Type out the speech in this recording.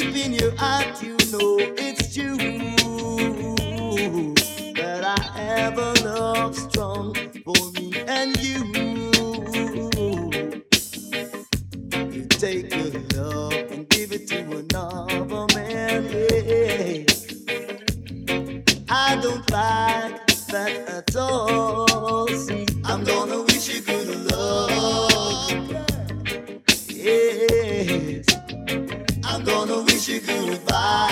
deep in your heart, you know it's true that I have a love strong for me and you. You take your love and give it to another man. Yeah. I don't like that at all. See, I'm gonna wish you good luck. Yes, I'm gonna wish you goodbye.